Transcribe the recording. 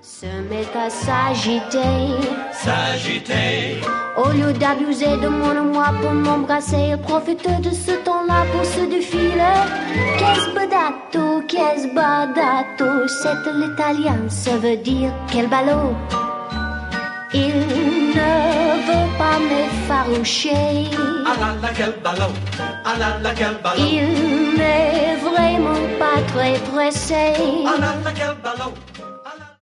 Se met à s'agiter, s'agiter. Au lieu d'abuser de mon moi pour m'embrasser, il profite de ce temps-là pour se défiler. Qu'est-ce badato, c'est l'italien, ça veut dire quel ballot. Il ne veut pas m'effaroucher. Ah là là, quel ballot, ah là là, quel ballot. Il n'est vraiment pas très pressé. Ah là là, quel ballot.